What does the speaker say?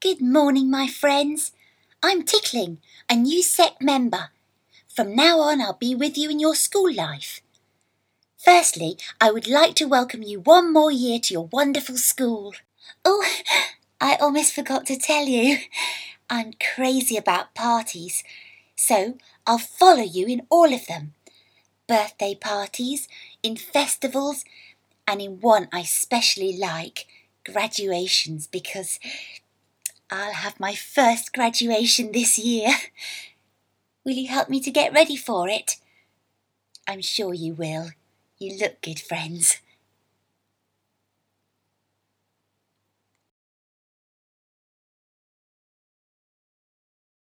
Good morning, my friends. I'm Tickling, a new sect member. From now on, I'll be with you in your school life. Firstly, I would like to welcome you one more year to your wonderful school. Oh, I almost forgot to tell you. I'm crazy about parties, so I'll follow you in all of them. Birthday parties, in festivals, and in one I especially like, graduations, because I'll have my first graduation this year. Will you help me to get ready for it? I'm sure you will. You look good, friends.